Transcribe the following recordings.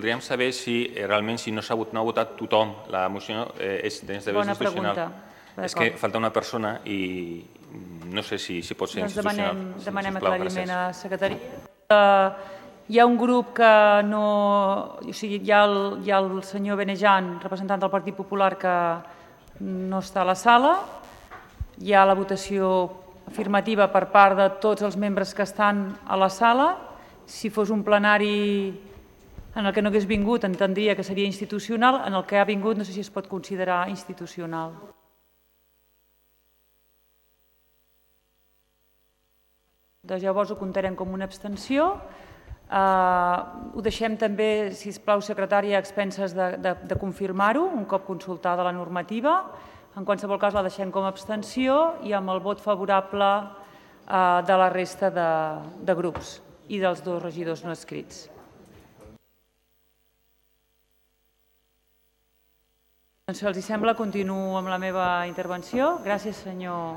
voldríem saber si realment no ha votat tothom la moció és d'esdevenir institucional. Bona pregunta. És que falta una persona i no sé si pot ser institucional. Demanem aclariment a la secretaria. Hi ha un grup que no... O sigui, hi ha el senyor Benejan, representant del Partit Popular, que no està a la sala. Hi ha la votació afirmativa per part de tots els membres que estan a la sala. Si fos un plenari en el que no hagués vingut, entendria que seria institucional. En el que ha vingut no sé si es pot considerar institucional. Doncs llavors ho comptarem com una abstenció. Ho deixem també, sisplau, secretària, a expenses de confirmar-ho, un cop consultada la normativa. En qualsevol cas la deixem com a abstenció i amb el vot favorable de la resta de grups i dels 2 regidors no escrits. Doncs si els sembla, continuo amb la meva intervenció. Gràcies, senyor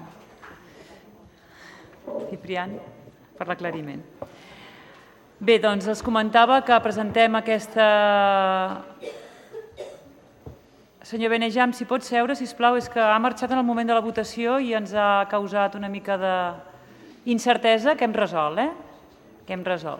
Ciprián, per l'aclariment. Bé, doncs els comentava que presentem aquesta... Senyor Benejam, si pot seure, sisplau, és que ha marxat en el moment de la votació i ens ha causat una mica d'incertesa que hem resolt, que hem resolt.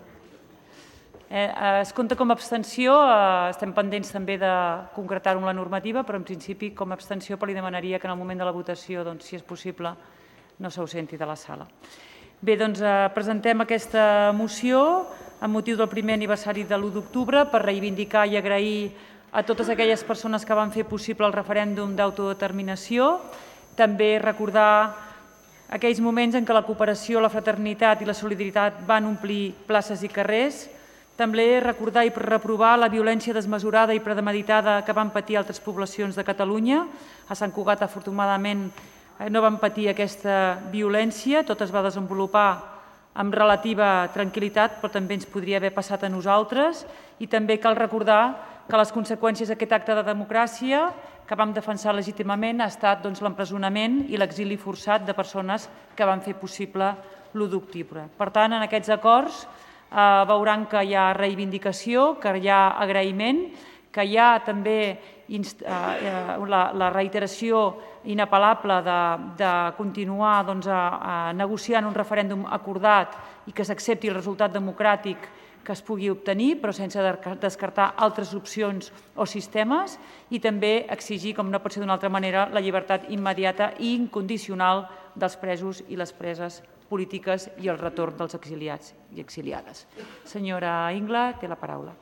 Es compta com a abstenció, estem pendents també de concretar-ho amb la normativa, però en principi com a abstenció li demanaria que en el moment de la votació, si és possible, no s'ausenti de la sala. Bé, doncs presentem aquesta moció amb motiu del primer aniversari de l'1 d'octubre per reivindicar i agrair a totes aquelles persones que van fer possible el referèndum d'autodeterminació, també recordar aquells moments en què la cooperació, la fraternitat i la solidaritat van omplir places i carrers, també recordar i reprovar la violència desmesurada i premeditada que van patir altres poblacions de Catalunya. A Sant Cugat, afortunadament, no van patir aquesta violència, tot es va desenvolupar amb relativa tranquil·litat, però també ens podria haver passat a nosaltres. I també cal recordar que les conseqüències d'aquest acte de democràcia que vam defensar legítimament ha estat l'empresonament i l'exili forçat de persones que van fer possible l'1 d'octubre. Per tant, en aquests acords veuran que hi ha reivindicació, que hi ha agraïment, que hi ha també la reiteració inapel·lable de continuar negociant un referèndum acordat i que s'accepti el resultat democràtic que es pugui obtenir, però sense descartar altres opcions o sistemes, i també exigir, com no pot ser d'una altra manera, la llibertat immediata i incondicional dels presos i les preses polítiques i el retorn dels exiliats i exiliades. Senyora Ingla, té la paraula.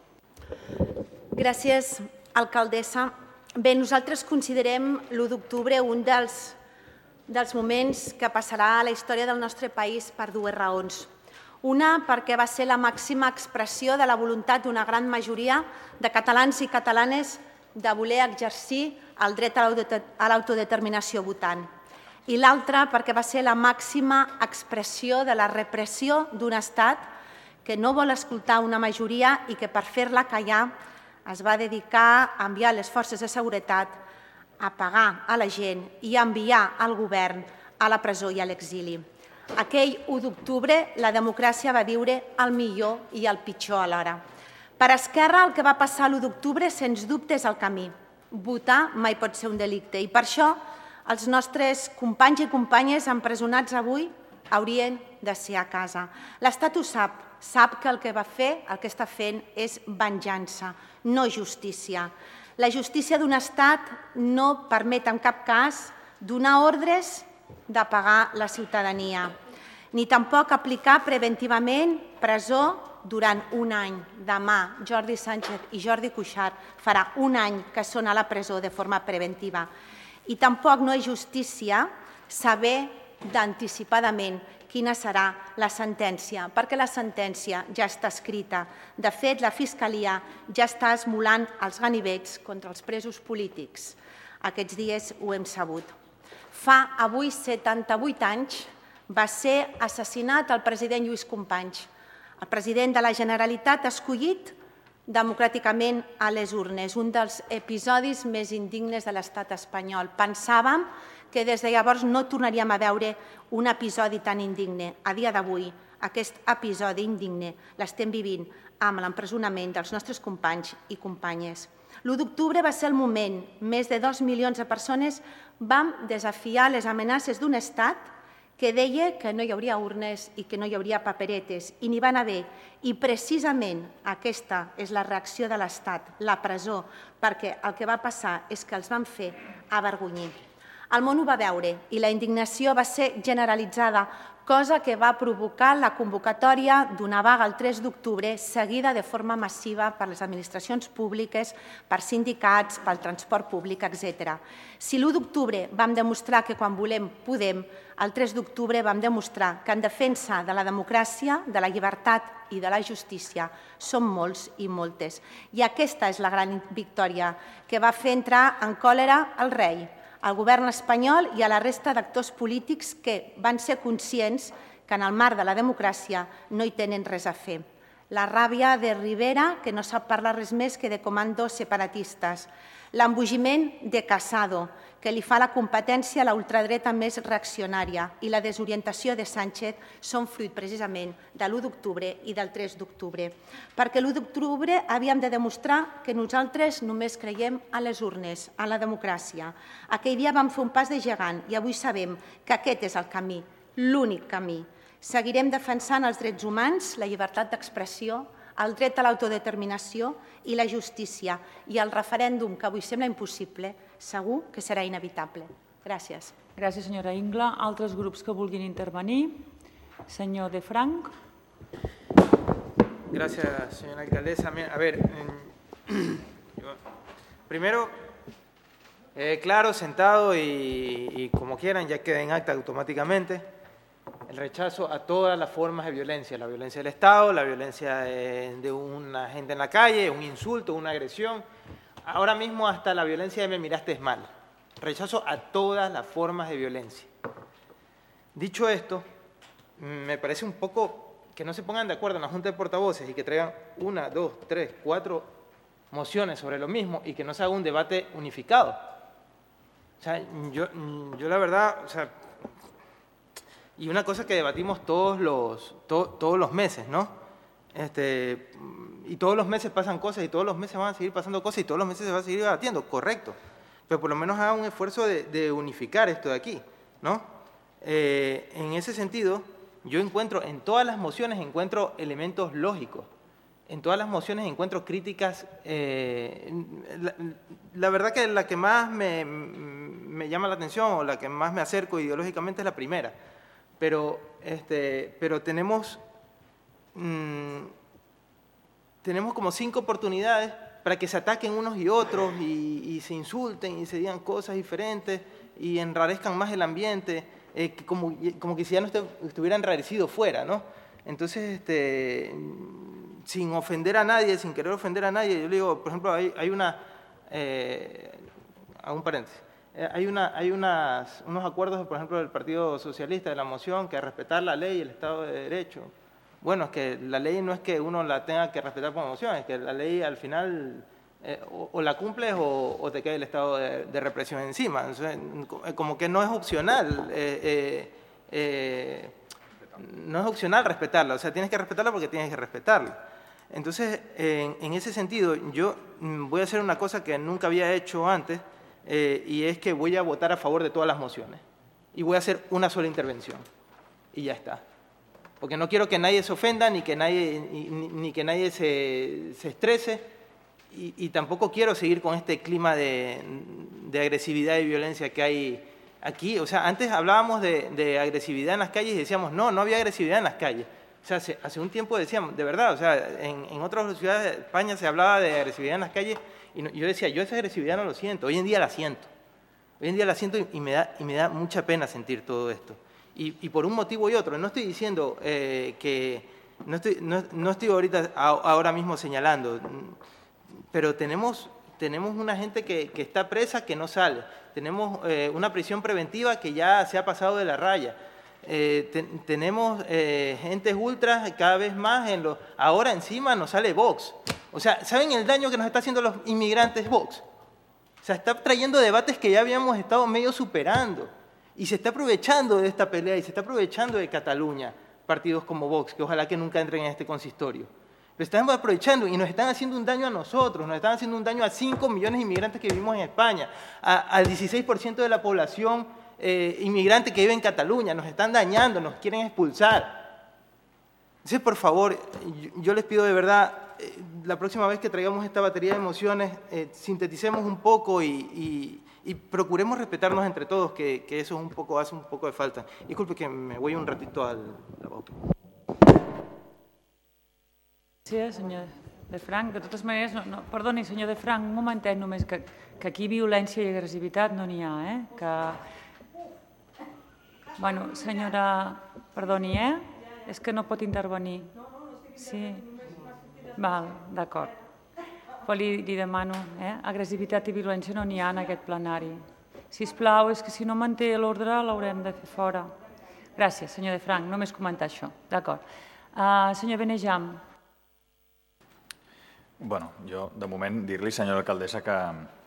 Gràcies, alcaldessa. Bé, nosaltres considerem l'1 d'octubre un dels moments que passarà a la història del nostre país per 2 raons. Una, perquè va ser la màxima expressió de la voluntat d'una gran majoria de catalans i catalanes de voler exercir el dret a l'autodeterminació votant. I l'altra, perquè va ser la màxima expressió de la repressió d'un estat que no vol escoltar una majoria i que per fer-la callar es va dedicar a enviar les forces de seguretat, a pagar a la gent i a enviar el govern a la presó i a l'exili. Aquell 1 d'octubre la democràcia va viure el millor i el pitjor alhora. Per Esquerra el que va passar l'1 d'octubre sens dubte és el camí. Votar mai pot ser un delicte i per això els nostres companys i companyes empresonats avui haurien de ser a casa. L'Estat ho sap que el que va fer, el que està fent és venjança, no justícia. La justícia d'un estat no permet en cap cas donar ordres de pagar la ciutadania, ni tampoc aplicar preventivament presó durant un any. Demà, Jordi Sànchez i Jordi Cuixart farà un any que són a la presó de forma preventiva. I tampoc no és justícia saber d'anticipadament quina serà la sentència, perquè la sentència ja està escrita. De fet, la Fiscalia ja està esmolant els ganivets contra els presos polítics. Aquests dies ho hem sabut. Fa avui 78 anys va ser assassinat el president Lluís Companys, el president de la Generalitat escollit democràticament a les urnes, un dels episodis més indignes de l'estat espanyol. Pensàvem que des de llavors no tornaríem a veure un episodi tan indigne. A dia d'avui aquest episodi indigne l'estem vivint amb l'empresonament dels nostres companys i companyes. L'1 d'octubre va ser el moment. Més de 2 milions de persones vam desafiar les amenaces d'un estat que deia que no hi hauria urnes i que no hi hauria paperetes, i n'hi van haver. I precisament aquesta és la reacció de l'Estat, la presó, perquè el que va passar és que els van fer avergonyir. El món ho va veure i la indignació va ser generalitzada, cosa que va provocar la convocatòria d'una vaga el 3 d'octubre, seguida de forma massiva per les administracions públiques, per sindicats, pel transport públic, etc. Si l'1 d'octubre vam demostrar que quan volem podem, el 3 d'octubre vam demostrar que en defensa de la democràcia, de la llibertat i de la justícia som molts i moltes. I aquesta és la gran victòria que va fer entrar en còlera el rei, al govern espanyol i a la resta d'actors polítics que van ser conscients que en el marc de la democràcia no hi tenen res a fer. La ràbia de Rivera, que no sap parlar res més que de comandos separatistes. L'embogiment de Casado, que li fa la competència a la ultradreta més reaccionària, i la desorientació de Sánchez són fruit precisament de l'1 d'octubre i del 3 d'octubre. Perquè l'1 d'octubre havíem de demostrar que nosaltres només creiem a les urnes, a la democràcia. Aquell dia vam fer un pas de gegant i avui sabem que aquest és el camí, l'únic camí. Seguirem defensant els drets humans, la llibertat d'expressió, el dret a l'autodeterminació i la justícia. I el referèndum, que avui sembla impossible, segur que serà inevitable. Gràcies. Gràcies, senyora Ingla. Altres grups que vulguin intervenir? Senyor De Frank. Gracias, señora alcaldesa. A ver, primero, claro, sentado y como quieran, ya queda en acta automáticamente, el rechazo a todas las formas de violencia, la violencia del Estado, la violencia de una gente en la calle, un insulto, una agresión, ahora mismo hasta la violencia de me miraste es mal. Rechazo a todas las formas de violencia. Dicho esto, me parece un poco que no se pongan de acuerdo en la Junta de Portavoces y que traigan 1, 2, 3, 4 mociones sobre lo mismo y que no se haga un debate unificado. O sea, yo la verdad, o sea, y una cosa que debatimos todos los meses, ¿no? Y todos los meses pasan cosas y todos los meses van a seguir pasando cosas y todos los meses se va a seguir debatiendo, correcto. Pero por lo menos haga un esfuerzo de unificar esto de aquí, ¿no? En ese sentido, yo encuentro, en todas las mociones encuentro elementos lógicos. En todas las mociones encuentro críticas. La verdad que la que más me llama la atención o la que más me acerco ideológicamente es la primera. Pero tenemos como 5 oportunidades para que se ataquen unos y otros y se insulten y se digan cosas diferentes y enrarezcan más el ambiente, como que si ya no estuviera enrarecido fuera, ¿no? Entonces, sin ofender a nadie, sin querer ofender a nadie, yo le digo, por ejemplo, hay una, hago un paréntesis, hay unos acuerdos, por ejemplo, del Partido Socialista, de la moción, que respetar la ley y el Estado de Derecho. Bueno, es que la ley no es que uno la tenga que respetar por moción, es que la ley al final o la cumples o te cae el estado de represión encima. Entonces, como que no es opcional, no es opcional respetarla, o sea, tienes que respetarla porque tienes que respetarla. Entonces, en ese sentido, yo voy a hacer una cosa que nunca había hecho antes, y es que voy a votar a favor de todas las mociones y voy a hacer una sola intervención y ya está, porque no quiero que nadie se ofenda ni que nadie se estrese y tampoco quiero seguir con este clima de agresividad y violencia que hay aquí. O sea, antes hablábamos de agresividad en las calles y decíamos no había agresividad en las calles. O sea, hace un tiempo decíamos, de verdad, o sea, en otras ciudades de España se hablaba de agresividad en las calles y yo decía, yo esa agresividad no lo siento, hoy en día la siento. Hoy en día la siento y me da mucha pena sentir todo esto. Y por un motivo y otro, no estoy diciendo que, no estoy ahora mismo señalando, pero tenemos una gente que está presa que no sale, tenemos una prisión preventiva que ya se ha pasado de la raya. Tenemos gentes ultras cada vez más ahora encima nos sale Vox. O sea, ¿saben el daño que nos está haciendo los inmigrantes Vox? O sea, está trayendo debates que ya habíamos estado medio superando y se está aprovechando de esta pelea y se está aprovechando de Cataluña partidos como Vox, que ojalá que nunca entren en este consistorio. Lo están aprovechando y nos están haciendo un daño a nosotros, nos están haciendo un daño a 5 millones de inmigrantes que vivimos en España, al 16% de la población inmigrante que vive en Cataluña, nos están dañando, nos quieren expulsar. Entonces, por favor, yo les pido de verdad, la próxima vez que traigamos esta batería de emociones, sinteticemos un poco y procuremos respetarnos entre todos, que eso es hace un poco de falta. Disculpe que me voy un ratito a la boca. Gràcies, senyor de Frank. De totes maneres, perdoni, senyor de Frank, un momentet només, que aquí violència i agressivitat no n'hi ha, Bueno, senyora, perdoni, És que no pot intervenir. Sí. Val, d'acord. Però li demano, agressivitat i violència no n'hi ha en aquest plenari. Sisplau, és que si no manté l'ordre l'haurem de fer fora. Gràcies, senyor de Frank, només comentar això. D'acord. Senyor Benejam. Bueno, jo, de moment, dir-li, senyora alcaldessa, que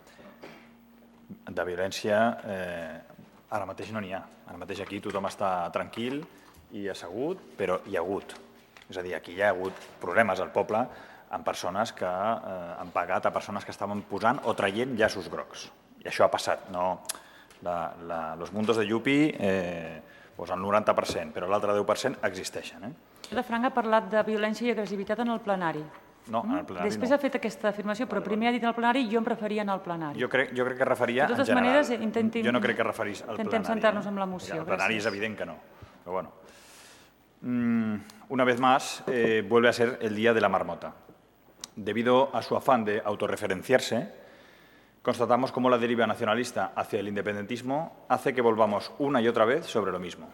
de violència ara mateix no n'hi ha. Ara mateix aquí tothom està tranquil i assegut, però hi ha hagut. És a dir, aquí hi ha hagut problemes al poble amb persones que han pagat a persones que estaven posant o traient llaços grocs. I això ha passat. Los mundos de Yupi, el 90%, però l'altre 10% existeixen. De Frank ha parlat de violència i agressivitat en el plenari. No, en el plenari no. Després ha fet aquesta afirmació, però primer ha dit en el plenari i jo em referia en el plenari. Jo crec que referia en general. De totes maneres, jo no crec que referís al plenari. Intentem centrar-nos en la moció. El plenari és evident que no. Però bueno. Una vez más, vuelve a ser el día de la marmota. Debido a su afán de autorreferenciarse, constatamos cómo la deriva nacionalista hacia el independentismo hace que volvamos una y otra vez sobre lo mismo.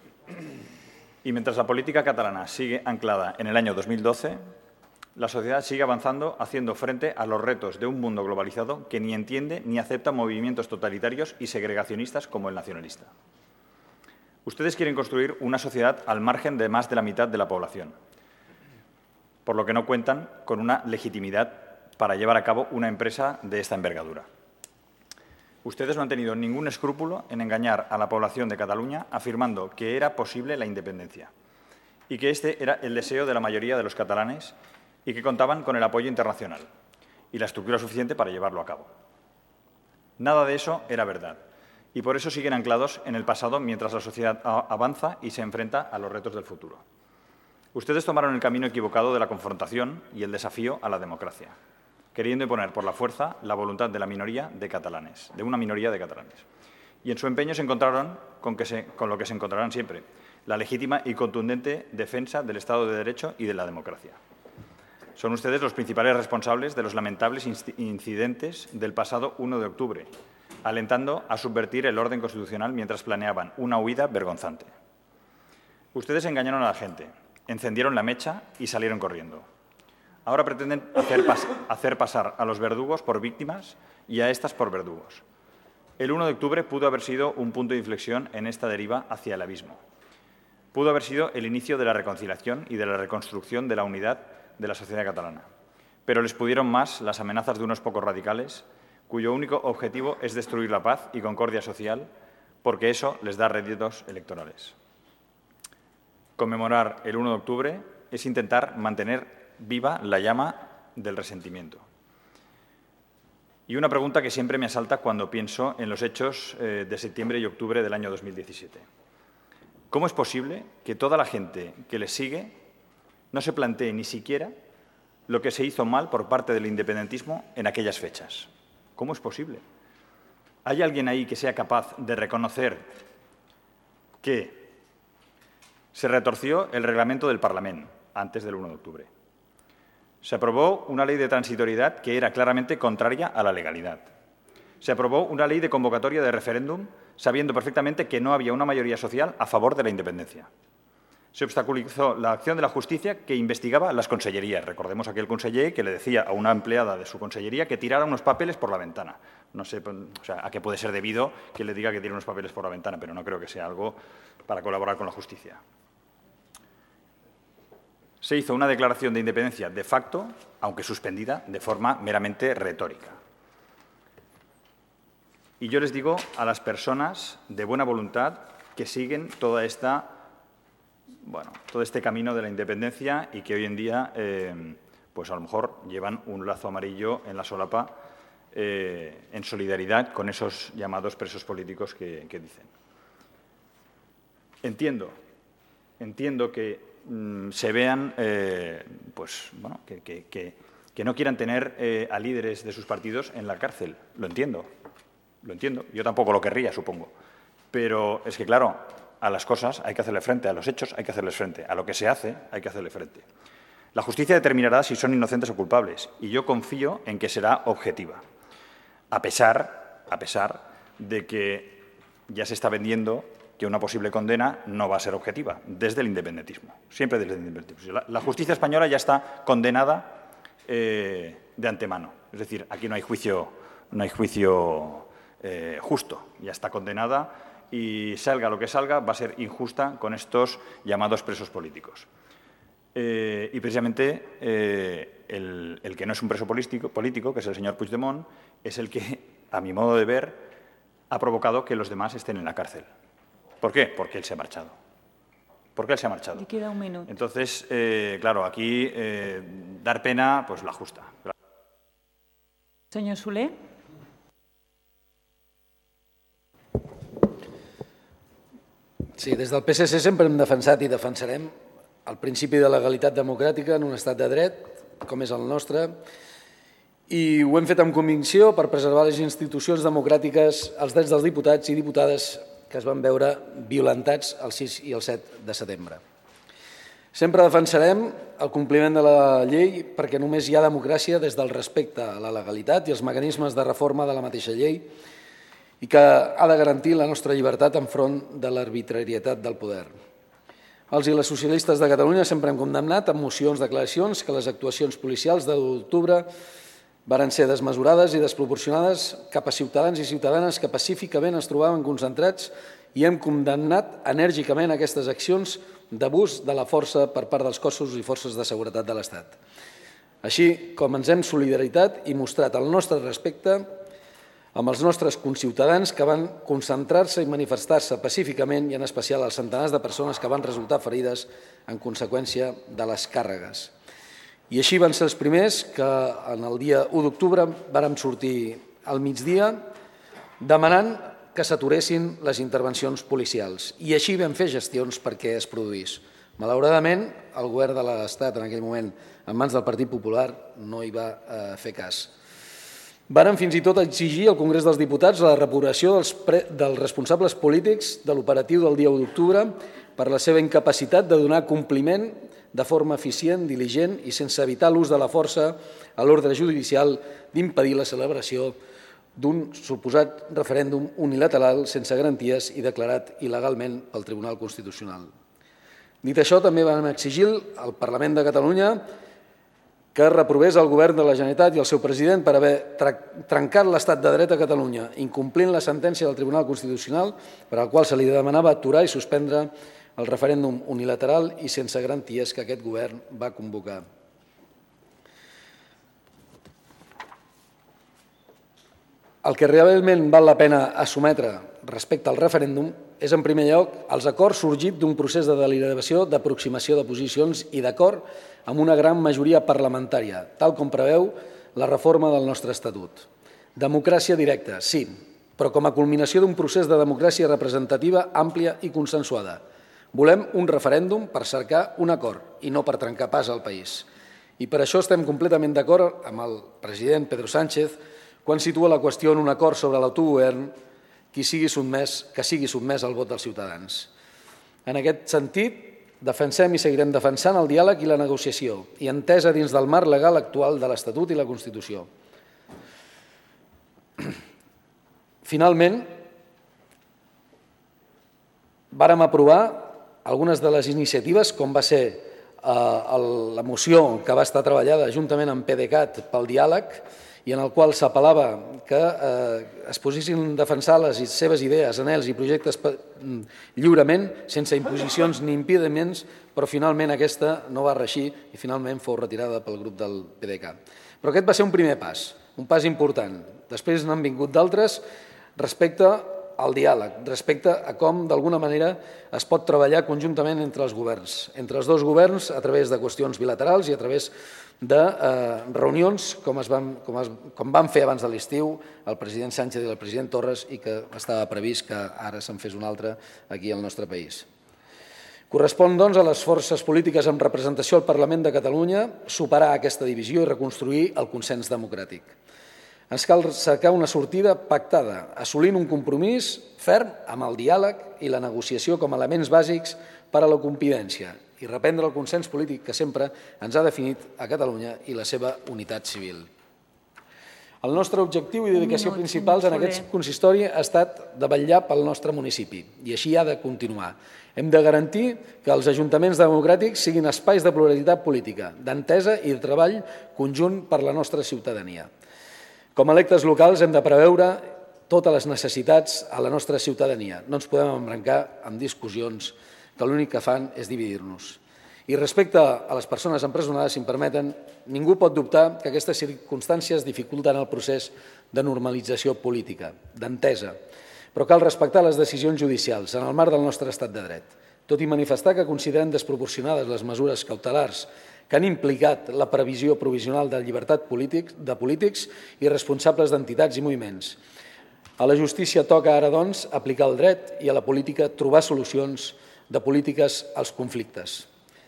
Y mientras la política catalana sigue anclada en el año 2012, la sociedad sigue avanzando haciendo frente a los retos de un mundo globalizado que ni entiende ni acepta movimientos totalitarios y segregacionistas como el nacionalista. Ustedes quieren construir una sociedad al margen de más de la mitad de la población, por lo que no cuentan con una legitimidad para llevar a cabo una empresa de esta envergadura. Ustedes no han tenido ningún escrúpulo en engañar a la población de Cataluña afirmando que era posible la independencia y que este era el deseo de la mayoría de los catalanes y que contaban con el apoyo internacional y la estructura suficiente para llevarlo a cabo. Nada de eso era verdad y por eso siguen anclados en el pasado mientras la sociedad avanza y se enfrenta a los retos del futuro. Ustedes tomaron el camino equivocado de la confrontación y el desafío a la democracia, queriendo imponer por la fuerza la voluntad de la minoría de catalanes, de una minoría de catalanes. Y en su empeño se encontraron con lo que se encontrarán siempre, la legítima y contundente defensa del Estado de Derecho y de la democracia. Son ustedes los principales responsables de los lamentables incidentes del pasado 1 de octubre, alentando a subvertir el orden constitucional mientras planeaban una huida vergonzante. Ustedes engañaron a la gente, encendieron la mecha y salieron corriendo. Ahora pretenden hacer pasar a los verdugos por víctimas y a estas por verdugos. El 1 de octubre pudo haber sido un punto de inflexión en esta deriva hacia el abismo. Pudo haber sido el inicio de la reconciliación y de la reconstrucción de la unidad de la sociedad catalana. Pero les pudieron más las amenazas de unos pocos radicales, cuyo único objetivo es destruir la paz y concordia social, porque eso les da réditos electorales. Conmemorar el 1 de octubre es intentar mantener viva la llama del resentimiento. Y una pregunta que siempre me asalta cuando pienso en los hechos de septiembre y octubre del año 2017. ¿Cómo es posible que toda la gente que les sigue no se plantee ni siquiera lo que se hizo mal por parte del independentismo en aquellas fechas? ¿Cómo es posible? ¿Hay alguien ahí que sea capaz de reconocer que se retorció el reglamento del Parlamento antes del 1 de octubre? Se aprobó una ley de transitoriedad que era claramente contraria a la legalidad. Se aprobó una ley de convocatoria de referéndum sabiendo perfectamente que no había una mayoría social a favor de la independencia. Se obstaculizó la acción de la justicia que investigaba las consellerías. Recordemos aquel conseller que le decía a una empleada de su consellería que tirara unos papeles por la ventana. No sé a qué puede ser debido que le diga que tire unos papeles por la ventana, pero no creo que sea algo para colaborar con la justicia. Se hizo una declaración de independencia de facto, aunque suspendida de forma meramente retórica. Y yo les digo a las personas de buena voluntad que siguen toda esta bueno, todo este camino de la independencia y que hoy en día, pues a lo mejor llevan un lazo amarillo en la solapa en solidaridad con esos llamados presos políticos que dicen. Entiendo que se vean, pues, bueno, que no quieran tener a líderes de sus partidos en la cárcel. Lo entiendo. Yo tampoco lo querría, supongo. Pero es que, claro, a las cosas hay que hacerle frente, a los hechos hay que hacerles frente, a lo que se hace hay que hacerle frente. La justicia determinará si son inocentes o culpables y yo confío en que será objetiva, a pesar de que ya se está vendiendo que una posible condena no va a ser objetiva, desde el independentismo, siempre desde el independentismo. La justicia española ya está condenada de antemano, es decir, aquí no hay juicio justo, ya está condenada y salga lo que salga va a ser injusta con estos llamados presos políticos. Y precisamente el que no es un preso político, que es el señor Puigdemont, es el que, a mi modo de ver, ha provocado que los demás estén en la cárcel. ¿Por qué? Porque él se ha marchado. Le queda un minuto. Entonces, claro, aquí dar pena, pues la justa. Senyor Soler. Sí, des del PSC sempre hem defensat i defensarem el principi de legalitat democràtica en un estat de dret, com és el nostre, i ho hem fet amb convicció per preservar les institucions democràtiques, els drets dels diputats i diputades que es van veure violentats el 6 i el 7 de setembre. Sempre defensarem el compliment de la llei perquè només hi ha democràcia des del respecte a la legalitat i els mecanismes de reforma de la mateixa llei i que ha de garantir la nostra llibertat enfront de l'arbitrarietat del poder. Els i les socialistes de Catalunya sempre hem condemnat amb mocions, declaracions, que les actuacions policials de l'1 d'octubre varen ser desmesurades i desproporcionades cap a ciutadans i ciutadanes que pacíficament es trobaven concentrats i hem condemnat enèrgicament aquestes accions d'abús de la força per part dels cossos i forces de seguretat de l'Estat. Així com ens hem solidaritat i mostrat el nostre respecte amb els nostres conciutadans que van concentrar-se i manifestar-se pacíficament i en especial els centenars de persones que van resultar ferides en conseqüència de les càrregues. I així van ser els primers que en el dia 1 d'octubre vàrem sortir al migdia demanant que s'aturessin les intervencions policials. I així vam fer gestions perquè es produís. Malauradament, el govern de l'Estat en aquell moment, en mans del Partit Popular, no hi va fer cas. Varen fins i tot exigir al Congrés dels Diputats la reprovació dels responsables polítics de l'operatiu del dia 1 d'octubre per la seva incapacitat de donar compliment de forma eficient, diligent i sense evitar l'ús de la força a l'ordre judicial d'impedir la celebració d'un suposat referèndum unilateral sense garanties i declarat il·legalment pel Tribunal Constitucional. Dit això, també vam exigir al Parlament de Catalunya que reprovés el govern de la Generalitat i el seu president per haver trencat l'estat de dret a Catalunya, incomplint la sentència del Tribunal Constitucional per al qual se li demanava aturar i suspendre el referèndum unilateral i sense garanties que aquest govern va convocar. El que realment val la pena assumetre respecte al referèndum és, en primer lloc, els acords sorgits d'un procés de deliberació, d'aproximació de posicions i d'acord amb una gran majoria parlamentària, tal com preveu la reforma del nostre Estatut. Democràcia directa, sí, però com a culminació d'un procés de democràcia representativa àmplia i consensuada. Volem un referèndum per cercar un acord i no per trencar pas al país. I per això estem completament d'acord amb el president Pedro Sánchez quan situa la qüestió en un acord sobre l'autogovern que sigui sotmès al vot dels ciutadans. En aquest sentit, defensem i seguirem defensant el diàleg i la negociació i entesa dins del marc legal actual de l'Estatut i la Constitució. Finalment, vàrem aprovar algunes de les iniciatives, com va ser la moció que va estar treballada juntament amb PDeCAT pel diàleg i en el qual s'apel·lava que es posessin a defensar les seves idees, anhels i projectes lliurement, sense imposicions ni impediments, però finalment aquesta no va reeixir i finalment fou retirada pel grup del PDeCAT. Però aquest va ser un primer pas important. Després n'han vingut d'altres respecte al diàleg respecte a com, d'alguna manera, es pot treballar conjuntament entre els governs, entre els dos governs a través de qüestions bilaterals i a través de reunions com van fer abans de l'estiu el president Sánchez i el president Torres i que estava previst que ara se'n fes una altra aquí al nostre país. Correspon, doncs, a les forces polítiques amb representació al Parlament de Catalunya superar aquesta divisió i reconstruir el consens democràtic. Ens cal cercar una sortida pactada, assolint un compromís ferm amb el diàleg i la negociació com a elements bàsics per a la convivència i reprendre el consens polític que sempre ens ha definit a Catalunya i la seva unitat civil. El nostre objectiu i dedicació principals en aquest consistori ha estat de vetllar pel nostre municipi i així ha de continuar. Hem de garantir que els ajuntaments democràtics siguin espais de pluralitat política, d'entesa i de treball conjunt per la nostra ciutadania. Com a electes locals hem de preveure totes les necessitats a la nostra ciutadania. No ens podem embrancar amb discussions que l'únic que fan és dividir-nos. I respecte a les persones empresonades, si em permeten, ningú pot dubtar que aquestes circumstàncies dificulten el procés de normalització política, d'entesa, però cal respectar les decisions judicials en el marc del nostre estat de dret, tot i manifestar que considerem desproporcionades les mesures cautelars que han implicat la previsió provisional de llibertat de polítics i responsables d'entitats i moviments. A la justícia toca ara, doncs, aplicar el dret i a la política trobar solucions de polítiques als conflictes.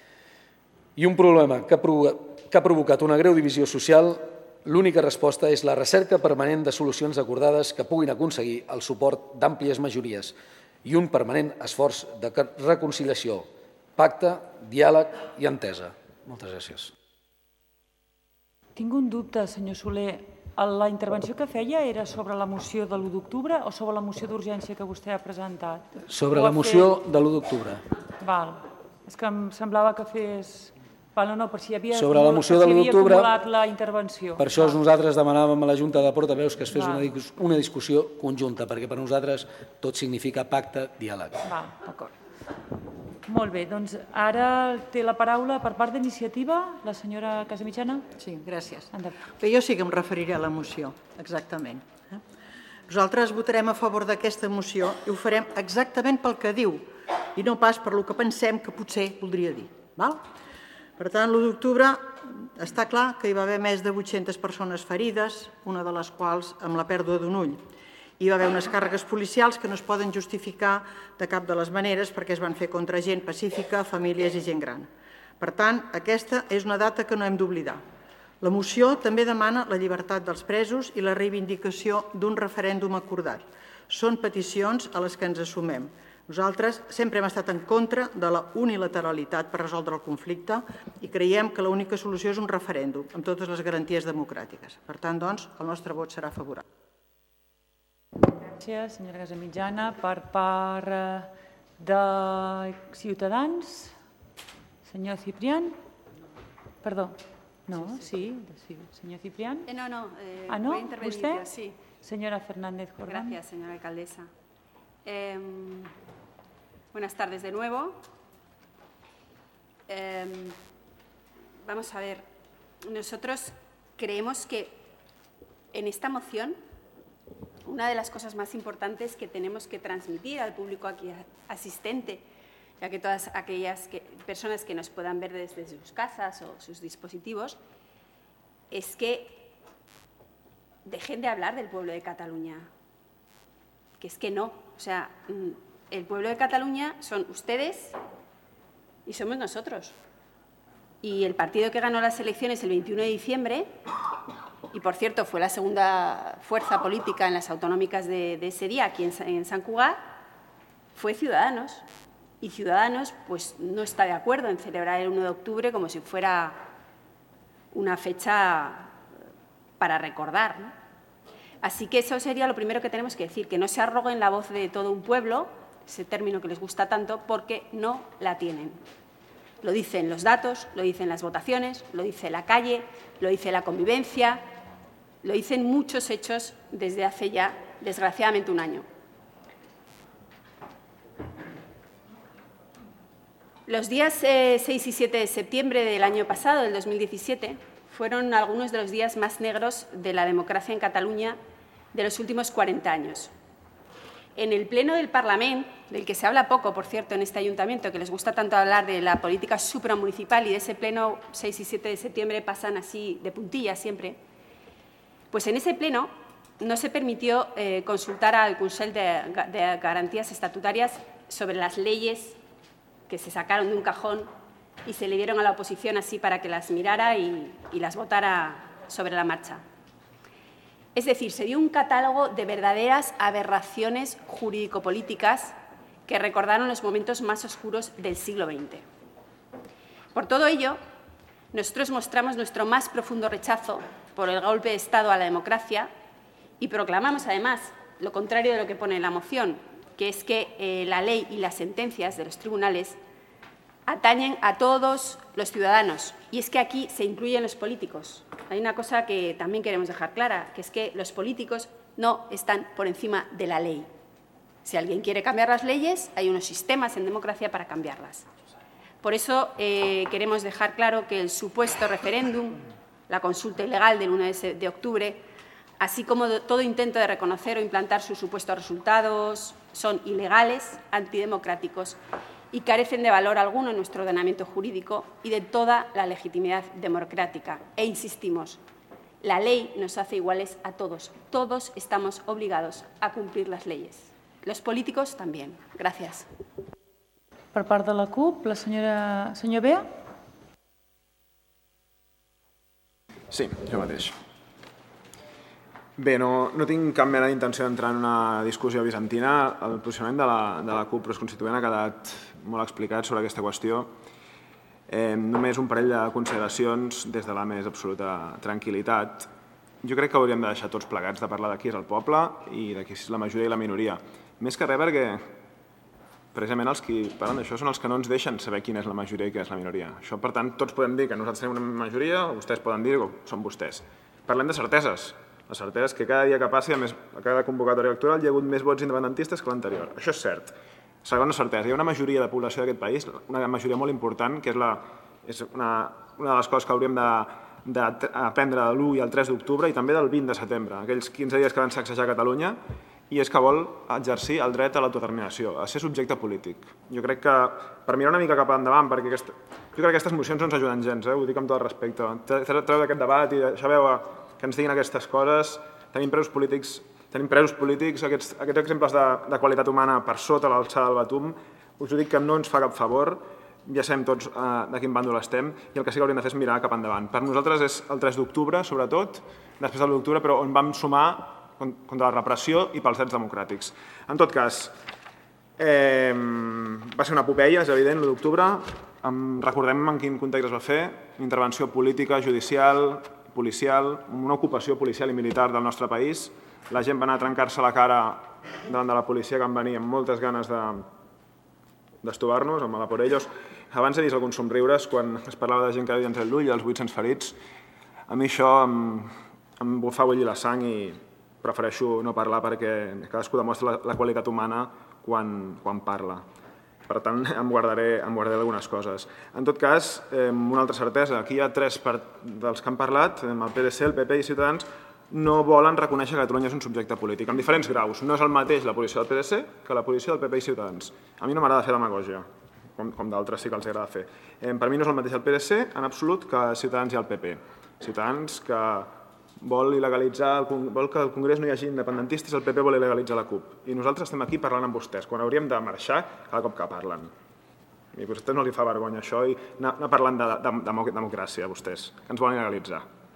I un problema que ha provocat una greu divisió social, l'única resposta és la recerca permanent de solucions acordades que puguin aconseguir el suport d'àmplies majories i un permanent esforç de reconciliació, pacte, diàleg i entesa. Moltes gràcies. Tinc un dubte, senyor Soler. La intervenció que feia era sobre la moció de l'1 d'octubre o sobre la moció d'urgència que vostè ha presentat? Sobre la moció de l'1 d'octubre. Val. És que em semblava que fes... No, per si havia acumulat la intervenció. Per això nosaltres demanàvem a la Junta de Portaveus que es fes una discussió conjunta, perquè per nosaltres tot significa pacte, diàleg. D'acord. Molt bé, doncs ara té la paraula per part d'iniciativa la senyora Casamitjana. Sí, gràcies. Jo sí que em referiré a la moció, exactament. Nosaltres votarem a favor d'aquesta moció i ho farem exactament pel que diu i no pas per el que pensem que potser voldria dir. Per tant, l'1 d'octubre està clar que hi va haver més de 800 persones ferides, una de les quals amb la pèrdua d'un ull. Hi va haver unes càrregues policials que no es poden justificar de cap de les maneres perquè es van fer contra gent pacífica, famílies i gent gran. Per tant, aquesta és una data que no hem d'oblidar. La moció també demana la llibertat dels presos i la reivindicació d'un referèndum acordat. Són peticions a les que ens assumem. Nosaltres sempre hem estat en contra de la unilateralitat per resoldre el conflicte i creiem que l'única solució és un referèndum amb totes les garanties democràtiques. Per tant, doncs, el nostre vot serà favorable. Gràcies, senyora Casamitjana. Per part de Ciutadans, senyor Ciprián. Perdó. No, sí, senyor Ciprián. No, voy a intervenir yo, sí. Señora Fernández Jordán. Gracias, señora alcaldesa. Buenas tardes de nuevo. Vamos a ver, nosotros creemos que en esta moción una de las cosas más importantes que tenemos que transmitir al público aquí asistente, ya que todas aquellas personas que nos puedan ver desde sus casas o sus dispositivos, es que dejen de hablar del pueblo de Cataluña, que es que no, o sea, el pueblo de Cataluña son ustedes y somos nosotros. Y el partido que ganó las elecciones el 21 de diciembre, y por cierto fue la segunda fuerza política en las autonómicas de ese día aquí en Sant Cugat, fue Ciudadanos. Y Ciudadanos pues, no está de acuerdo en celebrar el 1 de octubre como si fuera una fecha para recordar, ¿no? Así que eso sería lo primero que tenemos que decir, que no se arroguen la voz de todo un pueblo, ese término que les gusta tanto, porque no la tienen. Lo dicen los datos, lo dicen las votaciones, lo dice la calle, lo dice la convivencia, lo dicen muchos hechos desde hace ya, desgraciadamente, un año. Los días 6 y 7 de septiembre del año pasado, del 2017, fueron algunos de los días más negros de la democracia en Cataluña de los últimos 40 años. En el Pleno del Parlamento, del que se habla poco, por cierto, en este ayuntamiento, que les gusta tanto hablar de la política supramunicipal y de ese Pleno 6 y 7 de septiembre pasan así de puntillas siempre, pues en ese Pleno no se permitió consultar al Consell de Garantías Estatutarias sobre las leyes que se sacaron de un cajón y se le dieron a la oposición así para que las mirara y las votara sobre la marcha. Es decir, se dio un catálogo de verdaderas aberraciones jurídico-políticas que recordaron los momentos más oscuros del siglo XX. Por todo ello, nosotros mostramos nuestro más profundo rechazo por el golpe de Estado a la democracia y proclamamos, además, lo contrario de lo que pone en la moción, que es que la ley y las sentencias de los tribunales atañen a todos los ciudadanos. Y es que aquí se incluyen los políticos. Hay una cosa que también queremos dejar clara, que es que los políticos no están por encima de la ley. Si alguien quiere cambiar las leyes, hay unos sistemas en democracia para cambiarlas. Por eso queremos dejar claro que el supuesto referéndum, la consulta ilegal del 1 de octubre, así como todo intento de reconocer o implantar sus supuestos resultados, son ilegales, antidemocráticos y carecen de valor alguno en nuestro ordenamiento jurídico y de toda la legitimidad democrática. E insistimos, la ley nos hace iguales a todos. Todos estamos obligados a cumplir las leyes. Los políticos también. Gràcies. Per part de la CUP, la senyor Bea. Sí, jo mateix. Bé, no tinc cap mena d'intenció d'entrar en una discussió bizantina. El posicionament de la CUP Constituent ha quedat molt explicat sobre aquesta qüestió. Només un parell de consideracions des de la més absoluta tranquil·litat. Jo crec que hauríem de deixar tots plegats de parlar de qui és el poble i de qui és la majoria i la minoria. Més que res perquè precisament els que parlen d'això són els que no ens deixen saber quina és la majoria i quina és la minoria. Això, per tant, tots podem dir que nosaltres tenim una majoria, o vostès poden dir que són vostès. Parlem de certeses. La certesa és que cada dia que passi, a més, a cada convocatòria electoral, hi ha hagut més vots independentistes que l'anterior. Això és cert. Segona certesa, hi ha una majoria de població d'aquest país, una majoria molt important, que és una de les coses que hauríem d'aprendre de l'1 i el 3 d'octubre i també del 20 de setembre, aquells 15 dies que van sacsejar Catalunya, i és que vol exercir el dret a l'autodeterminació, a ser subjecte polític. Jo crec que, per mirar una mica cap endavant, perquè jo crec que aquestes mocions no ens ajuden gens, ho dic amb tot el respecte. Treu d'aquest debat i deixar veure que ens diguin aquestes coses. Tenim presos polítics, aquests exemples de qualitat humana per sota l'alçada del Batum, us ho dic que no ens fa cap favor, ja sabem tots de quin bàndol estem, i el que sí que hauríem de fer és mirar cap endavant. Per nosaltres és el 3 d'octubre, sobretot, després del 1 d'octubre, però on vam sumar contra la repressió i pels drets democràtics. En tot cas, va ser una epopeia, és evident, l'1 d'octubre. Recordem en quin context es va fer, intervenció política, judicial, policial, una ocupació policial i militar del nostre país. La gent va anar a trencar-se la cara davant de la policia, que van venir amb moltes ganes d'estovar-nos, amb la por ellos. Abans he vist alguns somriures quan es parlava de gent que havia entre l'ull i els 800 ferits. A mi això em fa bullir la sang i prefereixo no parlar perquè cadascú demostra la qualitat humana quan parla. Per tant, em guardaré algunes coses. En tot cas, una altra certesa. Aquí hi ha 3 dels que han parlat, el PDC, el PP i Ciutadans, no volen reconèixer que Catalunya és un subjecte polític, amb diferents graus. No és el mateix la posició del PDC que la posició del PP i Ciutadans. A mi no m'agrada fer demagògia, com d'altres sí que els agrada fer. Per mi no és el mateix el PDC, en absolut, que Ciutadans i el PP. Ciutadans que vol que al Congrés no hi hagi independentistes, el PP vol il·legalitzar la CUP. I nosaltres estem aquí parlant amb vostès, quan hauríem de marxar cada cop que parlen. I a vostès no li fa vergonya això i anar parlant de democràcia, vostès, que ens volen il·legalitzar.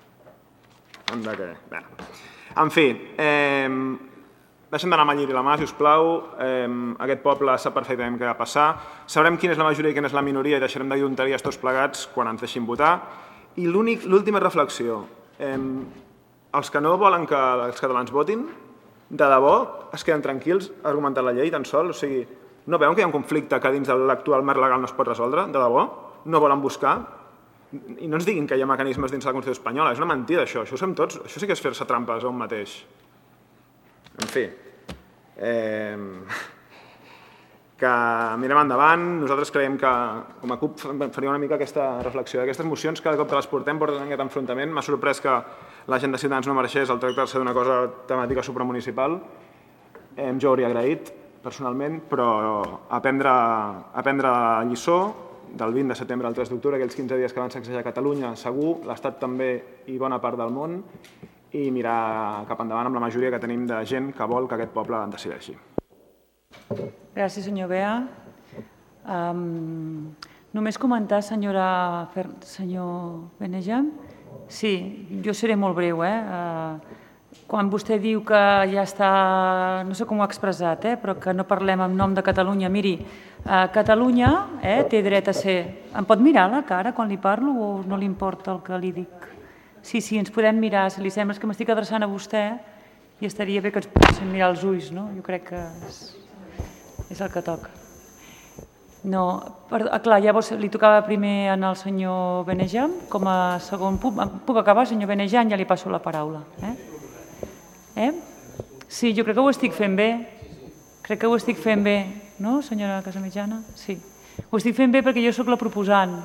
En fi, deixem d'anar a Malliri la mà, si us plau. Aquest poble sap perfectament què va passar. Sabrem quina és la majoria i quina és la minoria i deixarem de dir tonteries tots plegats quan ens deixin votar. I l'última reflexió. Els que no volen que els catalans votin, de debò es queden tranquils argumentant la llei tan sol? O sigui, no veuen que hi ha un conflicte que dins de l'actual marc legal no es pot resoldre? De debò? No volen buscar? I no ens diguin que hi ha mecanismes dins la Constitució espanyola. És una mentida, això. Això ho sabem tots. Això sí que és fer-se trampes a un mateix. En fi, que mirem endavant. Nosaltres creiem que com a CUP faríem una mica aquesta reflexió. Aquestes mocions, cada cop que les portem aquest enfrontament. M'ha sorprès que la gent de Ciutadans no mereixés el tractar-se d'una cosa temàtica supramunicipal. jo hauria agraït personalment, però aprendre la lliçó del 20 de setembre al 3 d'octubre, aquells 15 dies que van sacsejar Catalunya, segur, l'Estat també i bona part del món, i mirar cap endavant amb la majoria que tenim de gent que vol que aquest poble en decideixi. Gràcies, senyor Bea. Només comentar, senyor Benejam. Sí, jo seré molt breu. Quan vostè diu que ja està, no sé com ho ha expressat, però que no parlem en nom de Catalunya. Miri, Catalunya té dret a ser... Em pot mirar la cara quan li parlo o no li importa el que li dic? Sí, ens podem mirar. Si li sembla que m'estic adreçant a vostè i estaria bé que ens poguéssim mirar els ulls, no? Jo crec que és el que toca. No, clar, llavors li tocava primer al senyor Benejam, com a segon punt. Puc acabar, senyor Benejam? Ja li passo la paraula. Sí, jo crec que ho estic fent bé. Crec que ho estic fent bé, no, senyora Casamitjana? Sí. Ho estic fent bé perquè jo sóc la proposant.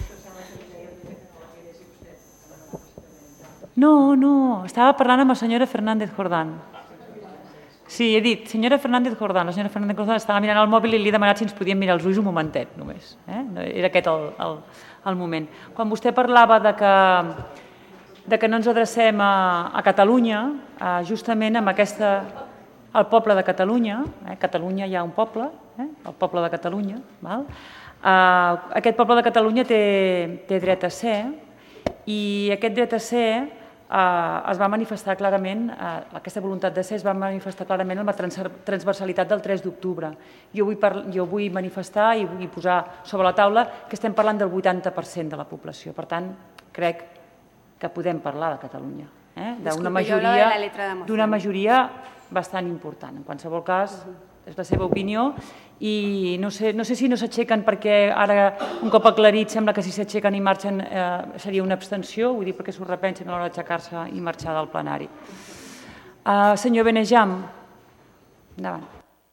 No, estava parlant amb la senyora Fernández Jordán. Sí, he dit, senyora Fernández Jordán. La senyora Fernández Jordán estava mirant el mòbil i li he demanat si ens podíem mirar els ulls un momentet, només. Era aquest el moment. Quan vostè parlava de que no ens adrecem a Catalunya, justament amb el poble de Catalunya, Catalunya hi ha un poble, el poble de Catalunya, aquest poble de Catalunya té dret a ser, i aquest dret a ser es va manifestar clarament, aquesta voluntat de ser es va manifestar clarament amb la transversalitat del 3 d'octubre. Jo vull manifestar i vull posar sobre la taula que estem parlant del 80% de la població. Per tant, crec que podem parlar de Catalunya, d'una majoria bastant important. En qualsevol cas, és la seva opinió i no sé si no s'aixequen perquè ara, un cop aclarit, sembla que si s'aixequen i marxen seria una abstenció, vull dir perquè s'ho repensen a l'hora d'aixecar-se i marxar del plenari. Senyor Benejam, endavant.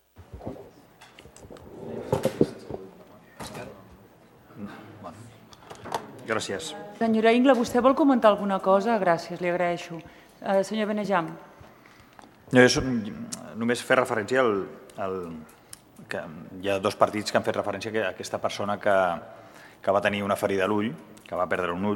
Gràcies. Senyora Ingla, vostè vol comentar alguna cosa? Gràcies, li agraeixo. Senyor Benejam. Només fer referència que hi ha dos partits que han fet referència a aquesta persona que va tenir una ferida a l'ull, que va perdre un ull,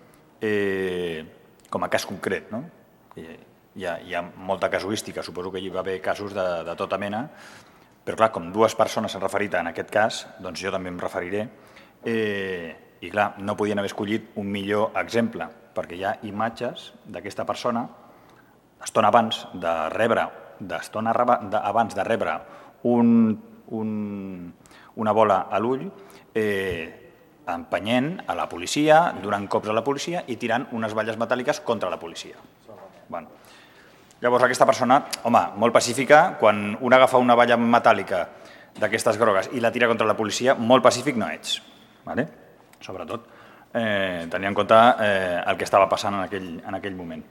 com a cas concret. Hi ha molta casuística, suposo que hi va haver casos de tota mena, però clar, com dues persones s'han referit en aquest cas, doncs jo també em referiré. I clar, no podien haver escollit un millor exemple, perquè hi ha imatges d'aquesta persona estona abans de rebre una bola a l'ull, empenyent a la policia, donant cops a la policia i tirant unes valles metàl·liques contra la policia. Llavors aquesta persona, home, molt pacífica, quan un agafa una valla metàl·lica d'aquestes grogues i la tira contra la policia, molt pacífic no ets. Sobretot tenint en compte el que estava passant en aquell moment.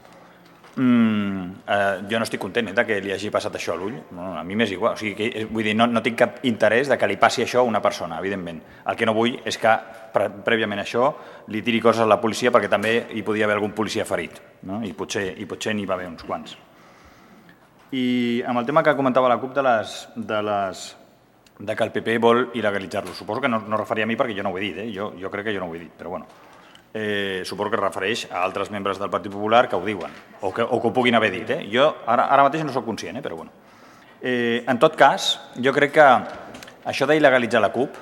Jo no estic content que li hagi passat això a l'ull, a mi m'és igual, vull dir, no tinc cap interès que li passi això a una persona, evidentment. El que no vull és que prèviament això li tiri coses a la policia perquè també hi podia haver algun policia ferit, i potser n'hi va haver uns quants. I amb el tema que comentava la CUP de que el PP vol il·legalitzar-lo, suposo que no referia a mi perquè jo no ho he dit, jo crec que jo no ho he dit, però bueno. Suposo que es refereix a altres membres del Partit Popular que ho diuen, o que ho puguin haver dit. Jo ara mateix no soc conscient, però bueno. En tot cas, jo crec que això d'il·legalitzar la CUP,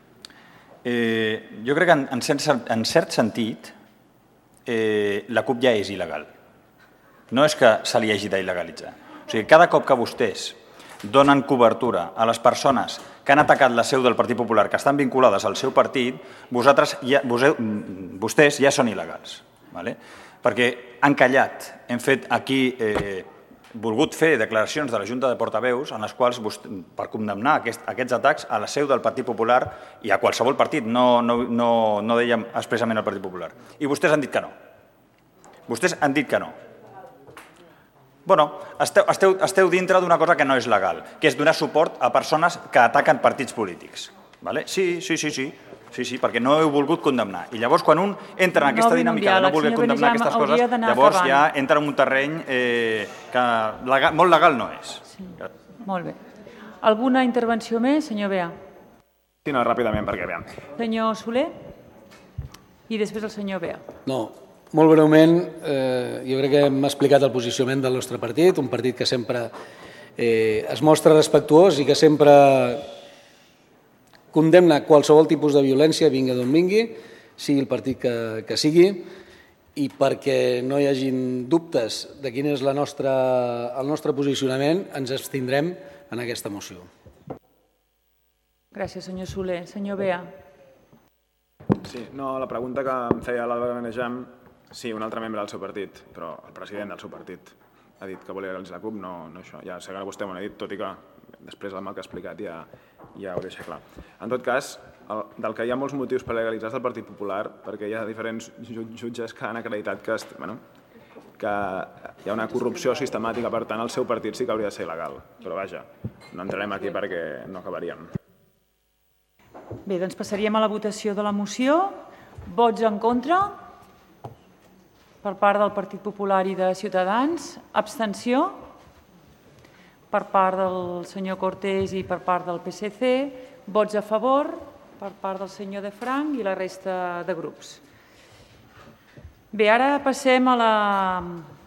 jo crec que en cert sentit la CUP ja és il·legal. No és que se li hagi d'il·legalitzar. O sigui, cada cop que vostès donen cobertura a les persones que han atacat la seu del Partit Popular, que estan vinculades al seu partit, vostès ja són il·legals. Perquè han callat, hem fet aquí, volgut fer declaracions de la Junta de Portaveus en les quals, per condemnar aquests atacs a la seu del Partit Popular i a qualsevol partit, no dèiem expressament al Partit Popular. I vostès han dit que no. Vostès han dit que no. Bueno, esteu dintre d'una cosa que no és legal, que és donar suport a persones que ataquen partits polítics. Sí, perquè no heu volgut condemnar. I llavors, quan un entra en aquesta dinàmica de no voler condemnar aquestes coses, llavors ja entra en un terreny que molt legal no és. Molt bé. Alguna intervenció més, senyor Bea? Sí, no, ràpidament, perquè veiem. Senyor Soler? I després el senyor Bea. No, molt breument, jo crec que hem explicat el posicionament del nostre partit, un partit que sempre es mostra respectuós i que sempre condemna qualsevol tipus de violència, vingui d'on vingui, sigui el partit que sigui, i perquè no hi hagin dubtes de quin és el nostre posicionament, ens abstindrem en aquesta moció. Gràcies, senyor Soler. Senyor Bea. Sí, no, la pregunta que em feia l'Àlvaro Benejam, sí, un altre membre del seu partit, però el president del seu partit ha dit que volia legalitzar la CUP, no això. Ja sé que vostè m'ho ha dit, tot i que després del mal que ha explicat ja ho deixa clar. En tot cas, del que hi ha molts motius per legalitzar és del Partit Popular, perquè hi ha diferents jutges que han acreditat que hi ha una corrupció sistemàtica, per tant, el seu partit sí que hauria de ser il·legal. Però vaja, no entrarem aquí perquè no acabaríem. Bé, doncs passaríem a la votació de la moció. Vots en contra per part del Partit Popular i de Ciutadans. Abstenció per part del senyor Cortés i per part del PSC. Vots a favor per part del senyor De Frank i la resta de grups. Bé, ara passem a